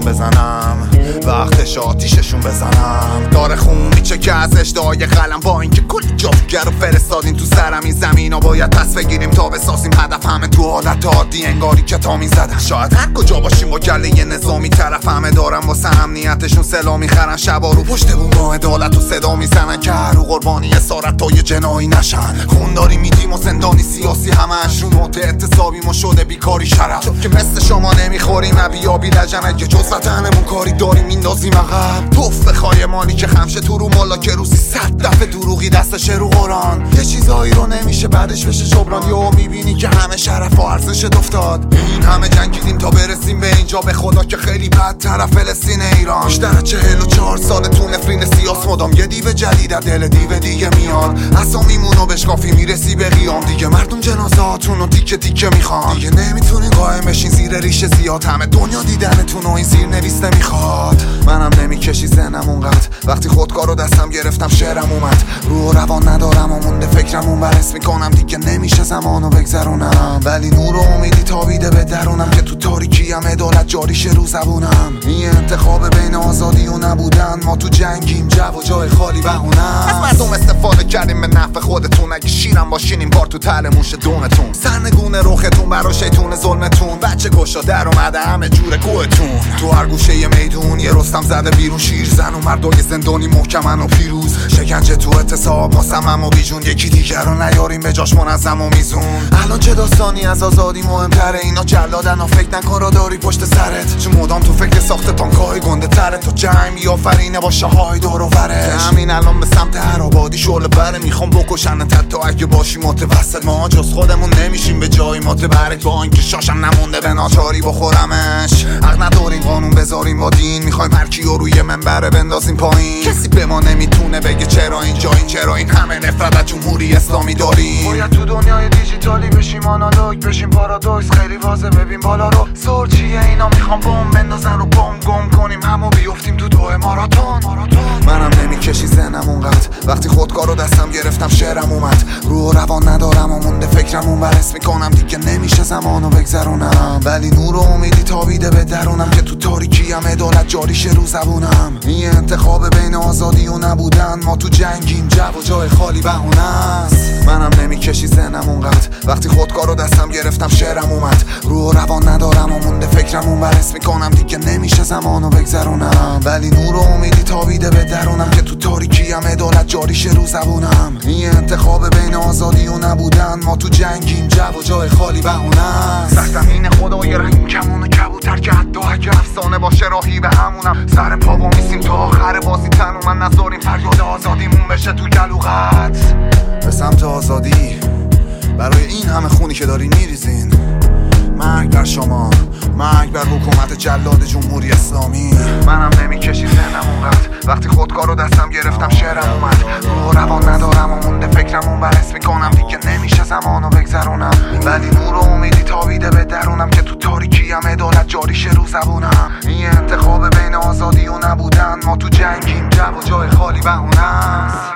بزنم، وقتش آتیششون بزنم. داره خون میچه که از اشتهای قلم، با اینکه کلی جادوگر رو فرستادین تو سرم. این زمینا باید پس بگیریم تا بسازیم هدف. همه تو حالت عادی انگاری که تا میزدن. شاید هر کجا باشیم با گله یه نظامی طرف، همه دارن واسه امنیتشون سلاح میخرن. شبا رو پشت بوم عدالت و صدا میزنن که هر قربانی اسارت تا یه جنایی نشن. خون داری میدیم و زندانی سیاسی همش رو نوت اعتصابی ما شده بیکاری شرف. چون که مثل شما نمیخوریم ابیابی لجن، اگه جز وطنمون کاری داریم میندازیم عقب. توف بخوای مالی که خمشه تو رو مالا که روزی 100 دفعه دروغی دستش رو قرآن. یه چیزایی رو نمیشه بعدش بشه جبران. یهو میبینی که همه شرف و ارزش افتاد. این همه جنگیدیم تا برسیم به اینجا، به خدا که خیلی بدتر فلسطین ایران. بیشتر 44 سال تو نفرین سیاس مدام یه دیو جدید دل دیو دیگه میاد. اسامیمونو بشکافی میرسی به قیام. دیگه مردم جنازه‌هاتونو تیکه تیکه میخوان. دیگه نمیتونین قایم بشین زیر ریشه زیاد. همه دنیا دیدنتون و این زیر نویس نمیخواد. منم نمیکشی ذهنم اونقدر، وقتی خودکارو دستم گرفتم شعرم اومد. روح و روان ندارم و مونده فکرم اون برس میکنم. دیگه نمیشه زمانو بگذرونم، ولی نور و امیدی تابیده به درونم که تو تاریکیم عدالت جاریشه رو زبونم. این انتخاب بین آزادی و نبودن، ما تو جنگیم جو و جای خالی بهونه. از مردم استفاده کردیم به نفع خودتون. اگه شیرم باشینیم بار تو تله موش دونتون. سرنگون رختون برا شیطون ظلمتون. بچه گشا در اومده همه جور گوهتون. تو هر گوشه ی میدون یه رستم زده بیرون. شیر زن و مردای زندانی محکمن و پیروز. شکنجه تو اعتصاب مصمم و بیجون. یکی دیگر رو نیاریم به جاش منظم و میزون. الان چه داستانی از آزادی مهمتره؟ اینا جلادن و فکر نکن را داری پشت سرت. چون مدام تو فکر ساخت تانکای گنده تره. تو جنگ میآفرینه با شاهای دور و برش. همین الان به سمت هر آبادی شعله بره. میخوام بکشن تا اگه باشی متوسط. ما جز خودمون نمیشیم به جایی متبرک. با اینکه شاشم نمونده به ناچاری بخورمش. حق نداریم قانون بذاریم با دین. میخوایم هر کیو روی منبره بندازیم پایین. کسی به ما نمیتونه بگه چرا اینجایین. چرا این همه نفرت از جمهوری اسلامی داریم. باید تو دنیای دیجیتالی بشیم آنالوگ بشیم پارادوکس. خیلی واضحه ببین بالا رو سر چیه. اینا میخوام بمب بندازن رو بمب گم کنیم همو بیفتیم تو دوه ماراتون. منم نمیکشی ذهنم اونقدر، وقتی خودکارو دستم گرفتم شعرم اومد. روح و روان ندارم و مونده فکرم اون برس میکنم. دیگه نمیشه زمانو بگذرونم، ولی نور و امیدی تابیده به درونم که تو تاریکیم عدالت جاریشه رو زبونم. این انتخاب بین آزادی و نبودن، ما تو جنگیم جو و جای خالی بهونه است. منم نمیکشی ذهنم اونقدر، وقتی خودکارو دستم گرفتم شعرم اومد. روح و روان ندارم و مونده فکرم اون برس میکنم. دیگه نمیشه زمانو بگذرونم، ولی نور و امیدی تابیده به درونم که تو تاریکیم عدالت جاریشه رو زبونم. این انتخاب بین آزادی و نبودن، ما تو جنگیم جو و جای خالی بهونه است. سرزمین خدای رحیم کمون و کبوتر که حتی اگه افسانه باشه راهی به همونم. سر پا و میسیم تا آخر بازی تنومن نذاریم فریاد آزادیمون بشه تو گلوغت. به سمت آزادی برای این همه خونی که داری میریزین. مرگ بر شما، مرگ بر حکومت جلاد جمهوری اسلامی. منم نمیکشی ذهنم اونقدر، وقتی خودکارو دستم گرفتم شعرم اومد. روح و روان ندارم و مونده فکرم اون برس میکنم. دیگه نمیشه زمانو بگذرونم، ولی نور و امیدی تابیده به درونم که تو تاریکیم عدالت جاریشه رو زبونم. این انتخاب بین آزادی و نبودن، ما تو جنگیم جو و جای خالی بهونه است.